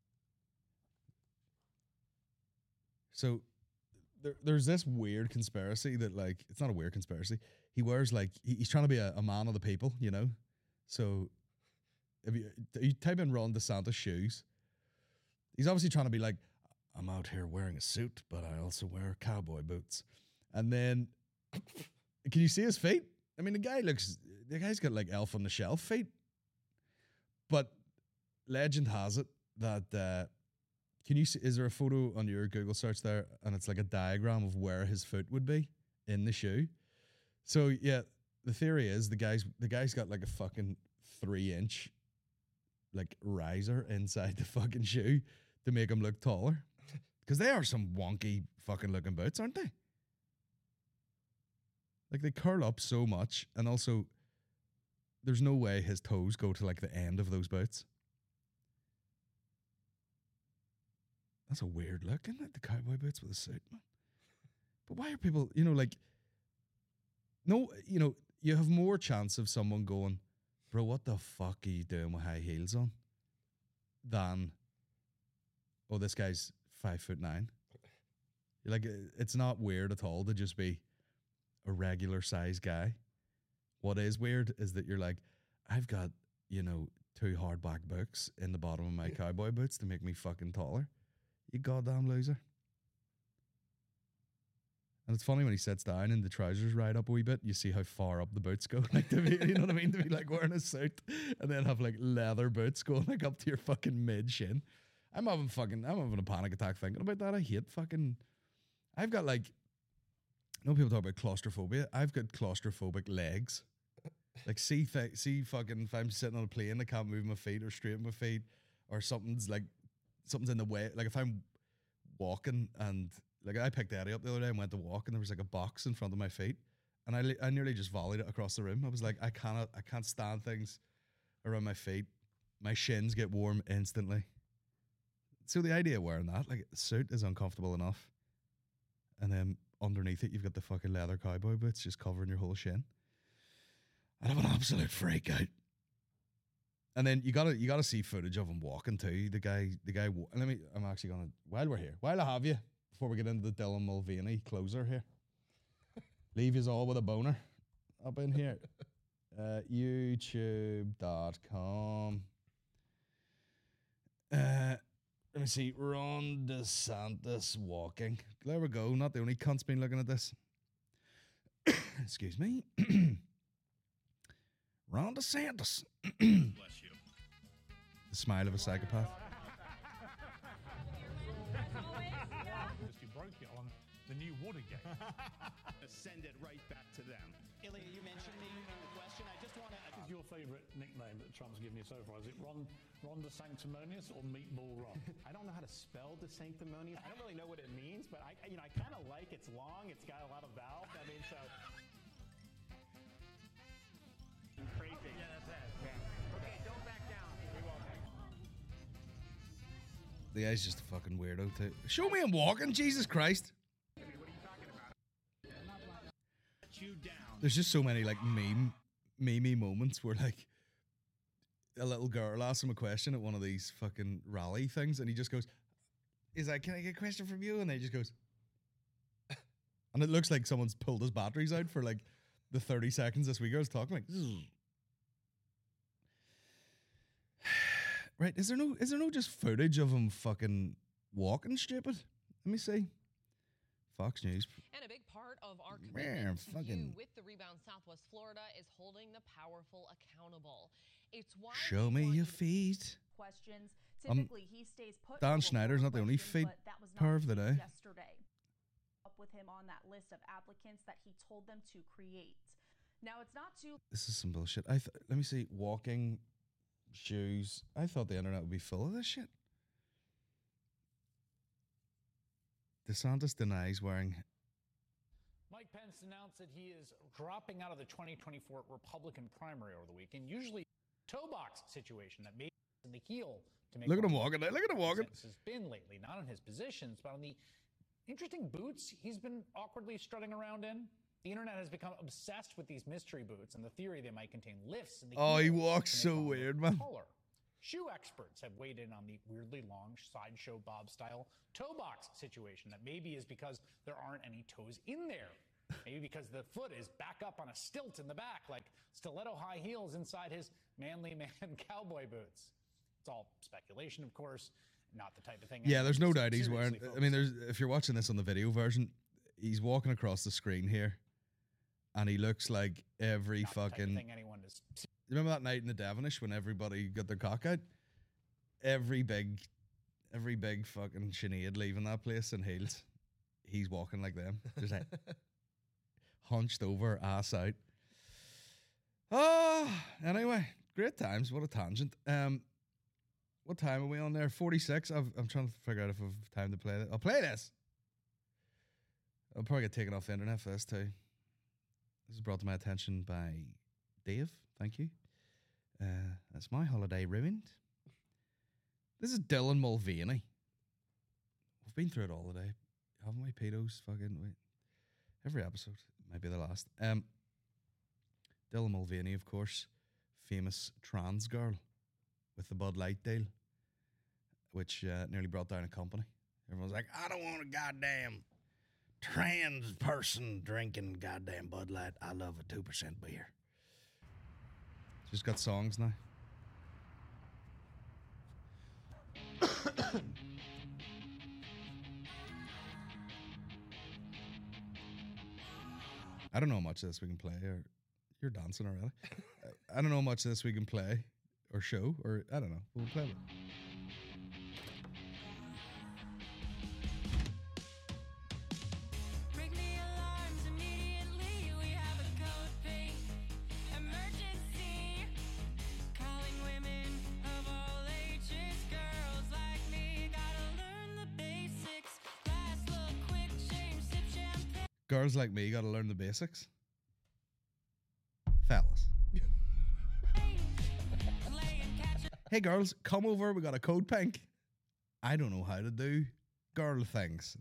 So there's this weird conspiracy that, like, it's not a weird conspiracy. He wears, like, he's trying to be a man of the people, So if you type in Ron DeSantis shoes, he's obviously trying to be like, I'm out here wearing a suit, but I also wear cowboy boots. And then, can you see his feet? I mean, the guy's got like Elf on the Shelf feet. But legend has it that, can you see, is there a photo on your Google search there, and it's like a diagram of where his foot would be in the shoe? So yeah, the theory is the guy's got like a fucking 3-inch like riser inside the fucking shoe to make him look taller. Because they are some wonky fucking looking boots, aren't they? Like they curl up so much, and also there's no way his toes go to like the end of those boots. That's a weird look, isn't it? The cowboy boots with a suit, man. But why are people, like, no, you have more chance of someone going, bro, what the fuck are you doing with high heels on? Than, oh, this guy's 5'9". You're like, it's not weird at all to just be a regular size guy. What is weird is that you're like, I've got, 2 hardback books in the bottom of my cowboy boots to make me fucking taller. You goddamn loser. And it's funny when he sits down and the trousers ride up a wee bit, you see how far up the boots go. Like to be, you know what I mean? To be like wearing a suit and then have like leather boots going like up to your fucking mid shin. I'm having a panic attack thinking about that. I hate fucking, I've got like, people talk about claustrophobia. I've got claustrophobic legs. Like see fucking, if I'm sitting on a plane, I can't move my feet or straighten my feet, or something's in the way. Like if I'm walking and like I picked Eddie up the other day and went to walk and there was like a box in front of my feet and I nearly just volleyed it across the room. I was like, I can't stand things around my feet. My shins get warm instantly. So the idea of wearing that, like a suit is uncomfortable enough. And then underneath it, you've got the fucking leather cowboy boots just covering your whole shin. I'd have an absolute freak out. And then you gotta see footage of him walking too. The guy. I'm actually gonna, while we're here, while I have you, before we get into the Dylan Mulvaney closer here, leave yous all with a boner up in here. YouTube.com. Let me see. Ron DeSantis walking. There we go. Not the only cunt's been looking at this. Excuse me. Ron DeSantis. Bless you. The smile of a psychopath. You broke it on the new Watergate. Send it right back to them. Ilya, you mentioned me in the question. I just want to. What is your favourite nickname that Trump's given you so far? Is it Ron DeSanctimonious or Meatball Ron? I don't know how to spell DeSanctimonious. I don't really know what it means, but I kind of like it's long. It's got a lot of vowels. I mean, so. Crazy. Yeah, that's it. Yeah. Okay, don't back down. We won't. The guy's just a fucking weirdo too. Show me him walking, Jesus Christ. What are you talking about? You down. There's just so many like meme moments where like a little girl asks him a question at one of these fucking rally things and he just goes, can I get a question from you? And he just goes, and it looks like someone's pulled his batteries out for like the 30 seconds this wee girl's talking like, right, is there no just footage of him fucking walking stupid? Let me see. Fox News. And a big part of our commitment to fucking you with the Rebound Southwest Florida is holding the powerful accountable. It's why show me your feet. Questions. Typically, he stays put. Dan Schneider's not the only feet perv today. Yesterday, up with him on that list of applicants that he told them to create. Now it's not too. This is some bullshit. Let me see. Walking shoes. I thought the internet would be full of this shit. DeSantis denies wearing. Mike Pence announced that he is dropping out of the 2024 Republican primary over the weekend. Usually, toe box situation that made in the heel to make. Look at him walking. Look at him walking. Has been lately, not on his positions, but on the interesting boots he's been awkwardly strutting around in. The internet has become obsessed with these mystery boots and the theory they might contain lifts in the heel. Oh, he walks so weird, man. Taller. Shoe experts have weighed in on the weirdly long sideshow Bob style toe box situation that maybe is because there aren't any toes in there. Maybe because the foot is back up on a stilt in the back, like stiletto high heels inside his manly man cowboy boots. It's all speculation, of course, not the type of thing. Yeah, there's no doubt he's wearing. I mean, if you're watching this on the video version, he's walking across the screen here, and he looks like every not fucking. The type of thing anyone is. Remember that night in the Devonish when everybody got their cock out? Every big fucking Sinead leaving that place in heels. He's walking like them. Just like hunched over, ass out. Oh, anyway, great times. What a tangent. What time are we on there? 46. I'm trying to figure out if I've time to play this. I'll play this. I'll probably get taken off the internet for this too. This is brought to my attention by Dave. Thank you. That's my holiday ruined. This is Dylan Mulvaney. We've been through it all today, haven't we? Pedos, fucking wait. Every episode might be the last. Dylan Mulvaney, of course, famous trans girl with the Bud Light deal, which nearly brought down a company. Everyone's like, I don't want a goddamn trans person drinking goddamn Bud Light. I love a 2% beer. She's got songs now. I don't know how much of this we can play, or you're dancing already. I don't know how much of this we can play or show, or I don't know. We'll play it. Girls like me gotta learn the basics. Fellas. Hey girls, come over, we got a code pink. I don't know how to do girl things.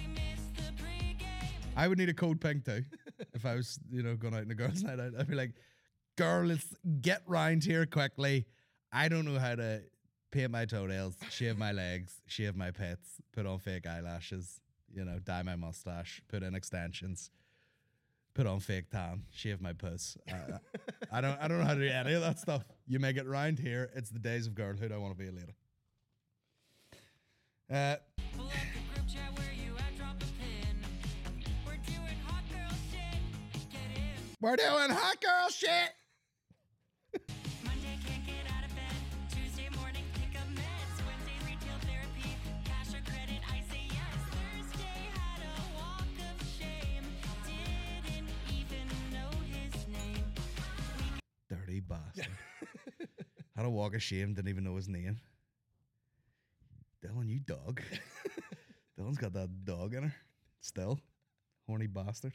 I would need a code pink too. If I was, going out in a girls' night out, I'd be like, girl, let's get round here quickly. I don't know how to paint my toenails, shave my legs, shave my pits, put on fake eyelashes. Dye my mustache, put in extensions, put on fake tan, shave my puss. I don't know how to do any of that stuff. You make it round here. It's the days of girlhood. I want to be a lady. We're doing hot girl shit. Dirty bastard. Had a walk of shame, didn't even know his name. Dylan, you dog. Dylan's got that dog in her. Still. Horny bastard.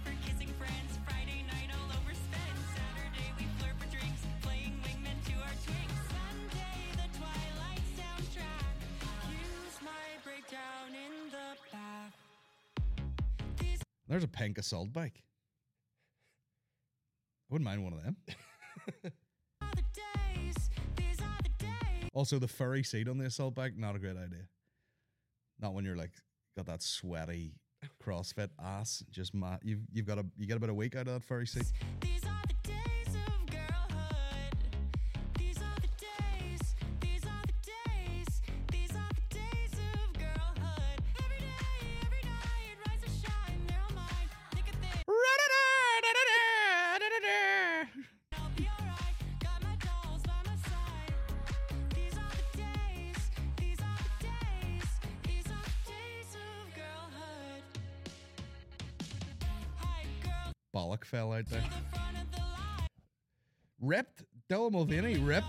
There's a pink assault bike. I wouldn't mind one of them. Also, the furry seat on the assault bike, not a great idea. Not when you're like got that sweaty CrossFit ass. Just you get a bit of weight out of that furry seat. These are the days of girlhood. These are the days. These are the days. These are the days of girlhood. Every day, every night, rise and shine. They're all mine. Think of this. Bollock fell out there. Ripped. Dylan Mulvaney ripped.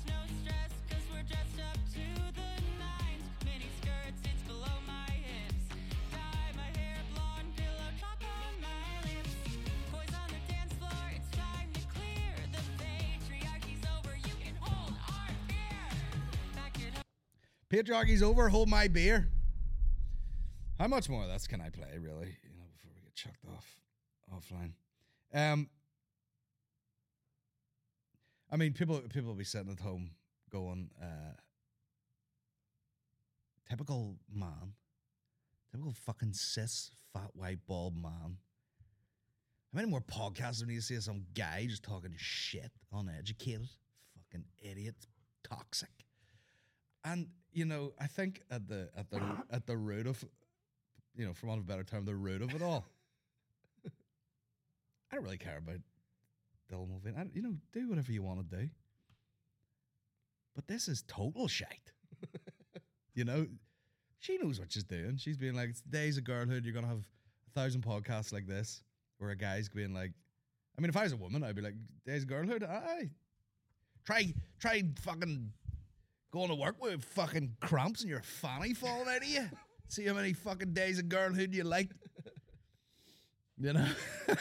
Patriarchy's over. Hold my beer. How much more of that can I play, really? Before we get chucked offline. I mean, people will be sitting at home going, typical man, typical fucking cis fat white bald man. How many more podcasts do we need to see of some guy just talking shit, uneducated, fucking idiot, toxic? And I think at the root of, for want of a better term, the root of it all. I don't really care about Dylan Mulvaney. Do whatever you want to do. But this is total shite. She knows what she's doing. She's being like, it's the days of girlhood. You're going to have 1,000 podcasts like this. where a guy's being like, I mean, if I was a woman, I'd be like, Days of Girlhood, aye. Try fucking going to work with fucking cramps and your fanny falling out of you. See how many fucking Days of Girlhood you liked. You know?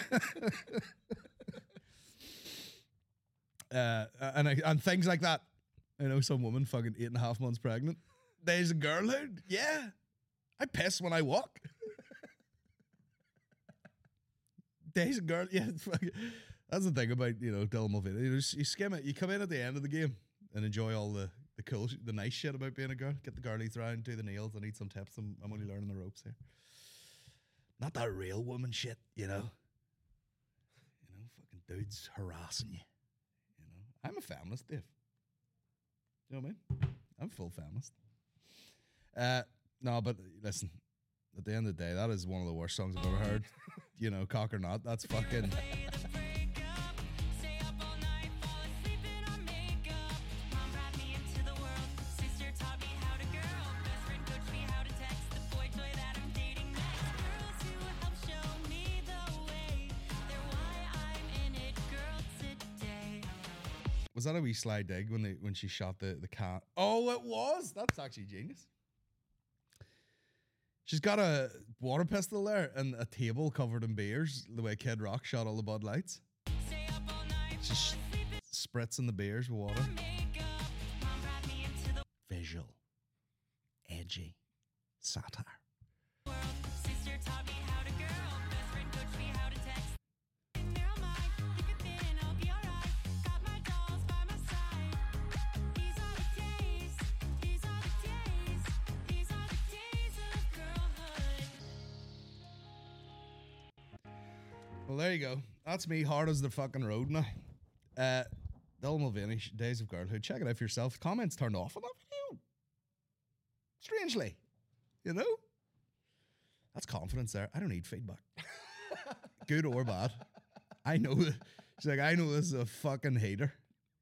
And things like that. I know some woman fucking 8.5 months pregnant. Days of Girlhood? Yeah. I piss when I walk. Days of Girl, yeah. That's the thing about, Dylan Mulvaney. You skim it. You come in at the end of the game and enjoy all the cool, the nice shit about being a girl. Get the girlies round, do the nails, and eat some tips. I'm only learning the ropes here. Not that real woman shit, fucking dudes harassing you. I'm a feminist, Dave. You know what I mean? I'm a full feminist. No, but listen, at the end of the day, that is one of the worst songs I've ever heard. Cock or not, that's fucking... Was that a wee sly dig when she shot the cat? Oh, it was. That's actually genius. She's got a water pistol there and a table covered in beers, the way Kid Rock shot all the Bud Lights. She's spritzing the beers with water. Visual. Edgy. Satire. Well, there you go. That's me, hard as the fucking road now. Dylan Mulvaney, Days of Girlhood. Check it out for yourself. Comments turned off on that video. Strangely. That's confidence there. I don't need feedback. Good or bad. I know that. She's like, I know this is a fucking hater.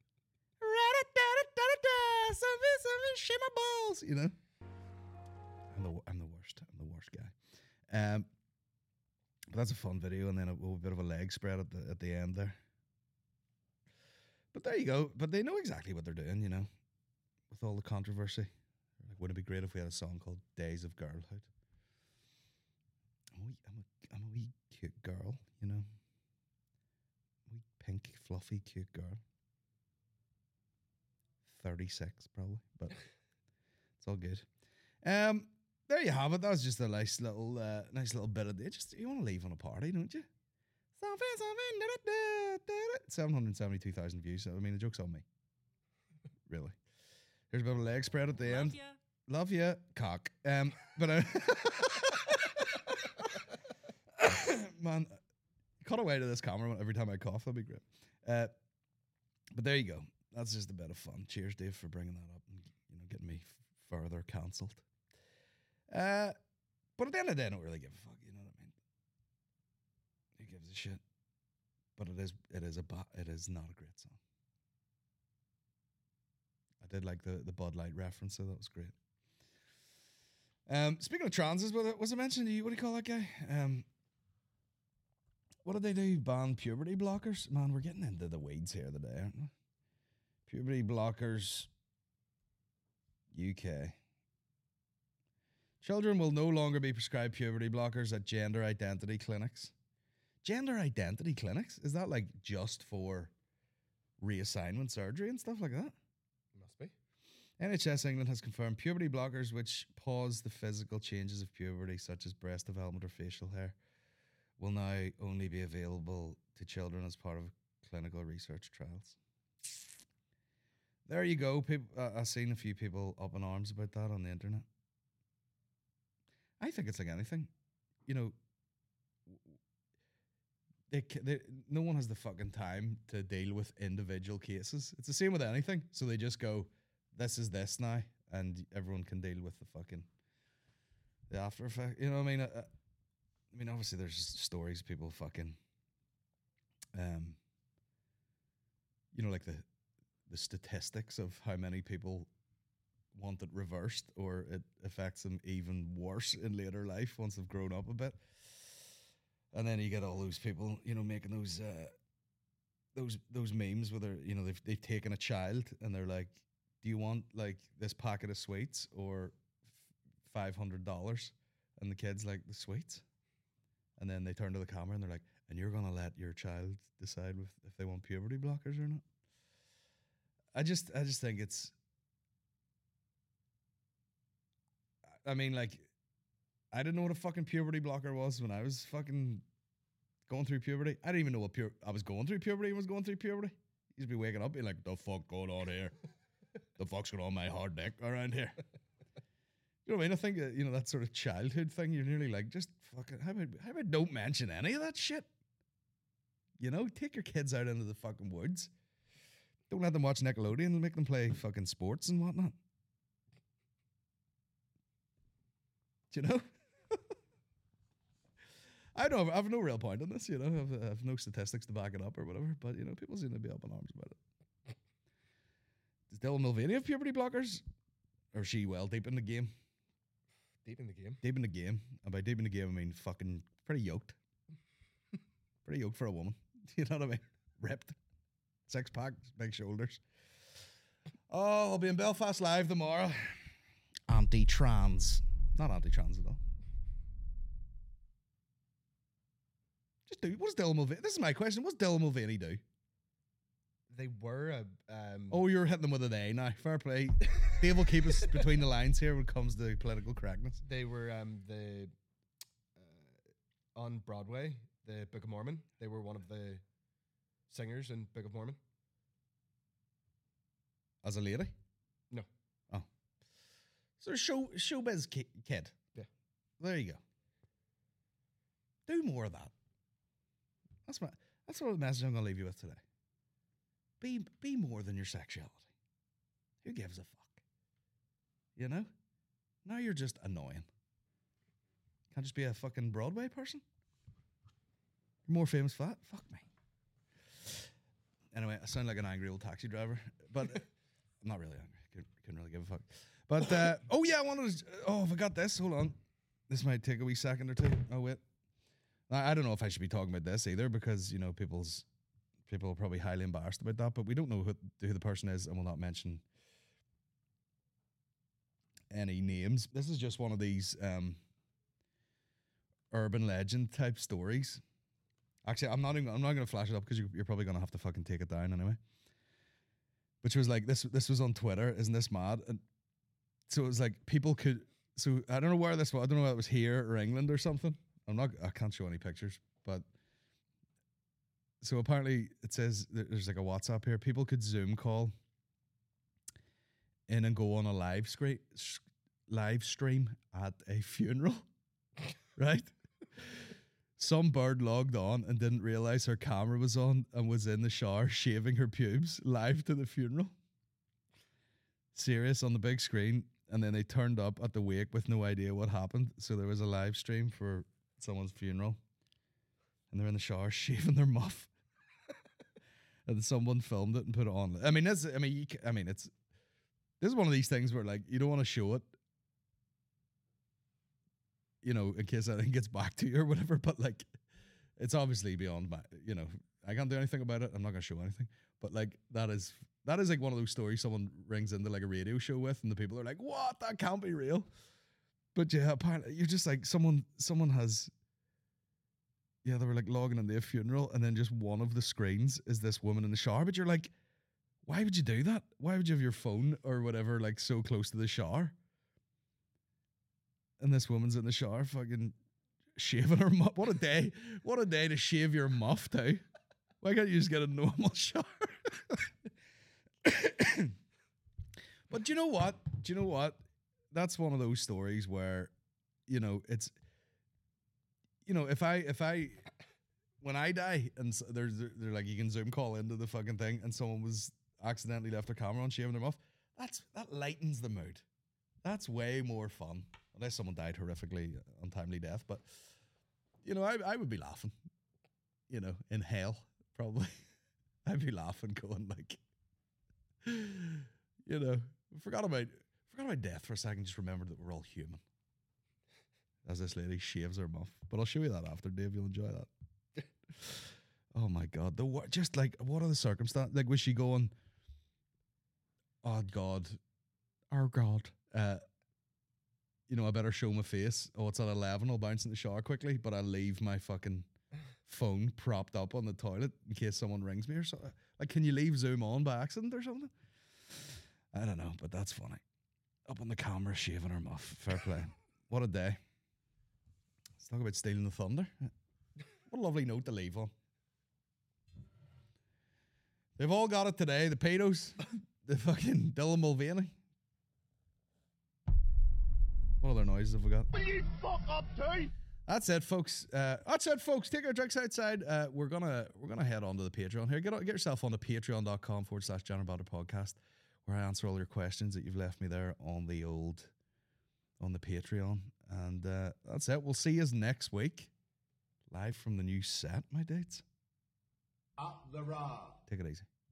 Shame my balls. I'm the worst. I'm the worst guy. But that's a fun video, and then a bit of a leg spread at the end there. But there you go. But they know exactly what they're doing, with all the controversy. Like, wouldn't it be great if we had a song called Days of Girlhood? I'm a wee cute girl, wee pink, fluffy, cute girl. 36 probably, but it's all good. There you have it. That was just a nice little bit of it. You want to leave on a party, don't you? 772,000 views. So, I mean, the joke's on me. Really. Here's a bit of a leg spread at the end. Love ya, cock. But man, cut away to this camera every time I cough. That'd be great. But there you go. That's just a bit of fun. Cheers, Dave, for bringing that up and getting me further cancelled. But at the end of the day, I don't really give a fuck. You know what I mean? Who gives a shit? But it is not a great song. I did like the Bud Light reference, so that was great. Speaking of transes, was I mentioning to you? What do you call that guy? What did they do? Ban puberty blockers? Man, we're getting into the weeds here today, aren't we? Puberty blockers, UK. Children will no longer be prescribed puberty blockers at gender identity clinics. Gender identity clinics? Is that like just for reassignment surgery and stuff like that? Must be. NHS England has confirmed puberty blockers which pause the physical changes of puberty, such as breast development or facial hair, will now only be available to children as part of clinical research trials. There you go. I've seen a few people up in arms about that on the internet. I think it's like anything. No one has the fucking time to deal with individual cases. It's the same with anything. So they just go, this is this now, and everyone can deal with the after effect. You know what I mean? I mean, obviously there's stories people fucking, like the statistics of how many people want it reversed, or it affects them even worse in later life once they've grown up a bit. And then you get all those people, you know, making those memes where they're, you know, they've taken a child and they're like, do you want like this packet of sweets or $500? And the kid's like, the sweets. And then they turn to the camera and they're like, and you're gonna let your child decide if they want puberty blockers or not? I just think it's, I mean, like, I didn't know what a fucking puberty blocker was when I was fucking going through puberty. I didn't even know what I was going through puberty and was going through puberty. You'd be waking up being like, the fuck going on here? The fuck's going on my hard dick around here? You know what I mean? I think, you know, that sort of childhood thing, you're nearly like, just fucking, how about don't mention any of that shit? You know, take your kids out into the fucking woods. Don't let them watch Nickelodeon and make them play fucking sports and whatnot. Do you know? I know I have no real point on this, you know. I have no statistics to back it up or whatever, but, you know, people seem to be up in arms about it. Does Dylan Mulvaney have puberty blockers? Or is she well deep in the game? Deep in the game? Deep in the game. And by deep in the game, I mean fucking pretty yoked. Pretty yoked for a woman. You know what I mean? Ripped. 6-pack, big shoulders. Oh, I'll be in Belfast Live tomorrow. Anti-trans. Not anti-trans at all. Just do. What does Dylan Mulvaney? This is my question. What's Dylan Mulvaney do? They were a. Oh, you're hitting them with an A now. Fair play. Dave will keep us between the lines here when it comes to political correctness. They were on Broadway, the Book of Mormon. They were one of the singers in Book of Mormon. As a lady? No. Oh. So showbiz kid. Yeah. There you go. Do more of that. That's what the message I'm going to leave you with today. Be more than your sexuality. Who gives a fuck? You know? Now you're just annoying. Can't just be a fucking Broadway person? You're more famous for that? Fuck me. Anyway, I sound like an angry old taxi driver, but I'm not really angry. Couldn't really give a fuck. But, oh yeah, I forgot this. Hold on. This might take a wee second or two. Oh, wait. I don't know if I should be talking about this either because, you know, people are probably highly embarrassed about that, but we don't know who the person is and will not mention any names. This is just one of these urban legend type stories. Actually, I'm not going to flash it up because you're probably going to have to fucking take it down anyway. Which was like, this was on Twitter. Isn't this mad? And so it was like people could, so I don't know where this was. I don't know whether it was here or England or something. I can't show any pictures, but so apparently it says there's like a WhatsApp here. People could Zoom call in and go on a live stream at a funeral, right? Some bird logged on and didn't realize her camera was on and was in the shower shaving her pubes live to the funeral. Serious on the big screen. And then they turned up at the wake with no idea what happened. So there was a live stream for someone's funeral. And they're in the shower shaving their muff. And someone filmed it and put it on. This is one of these things where like you don't want to show it, you know, in case anything gets back to you or whatever. But like, it's obviously beyond my, you know, I can't do anything about it. I'm not gonna show anything. But like that is like one of those stories someone rings into like a radio show with, and the people are like, "What? That can't be real." But yeah, apparently you're just like someone has. Yeah, they were like logging into a funeral, and then just one of the screens is this woman in the shower. But you're like, why would you do that? Why would you have your phone or whatever like so close to the shower? And this woman's in the shower, fucking shaving her muff. What a day! What a day to shave your muff too. Why can't you just get a normal shower? But do you know what? That's one of those stories where, you know, it's. You know, if I, when I die and they're like, you can Zoom call into the fucking thing and someone was accidentally left their camera on shaving their muff, that lightens the mood. That's way more fun. Unless someone died horrifically, untimely death. But, you know, I would be laughing, you know, in hell, probably. I'd be laughing going like, you know, forgot about death for a second, just remembered that we're all human. as this lady shaves her muff. But I'll show you that after, Dave. You'll enjoy that. Oh my God. Just like, what are the circumstances? Like, was she going, oh God, I better show my face. Oh, it's at 11. I'll bounce in the shower quickly, but I'll leave my fucking phone propped up on the toilet in case someone rings me or something. Like, can you leave Zoom on by accident or something? I don't know, but that's funny. Up on the camera, shaving her muff. Fair play. What a day. Let's talk about stealing the thunder. What a lovely note to leave on. They've all got it today. The pedos, the fucking Dylan Mulvaney. What other noises have we got? Will you fuck up too? That's it, folks. Take our drinks outside. We're gonna head on to the Patreon here. Get yourself on to patreon.com/General Banter Podcast, where I answer all your questions that you've left me there on the Patreon. And that's it. We'll see you next week, live from the new set. My dates. Up the raw. Take it easy.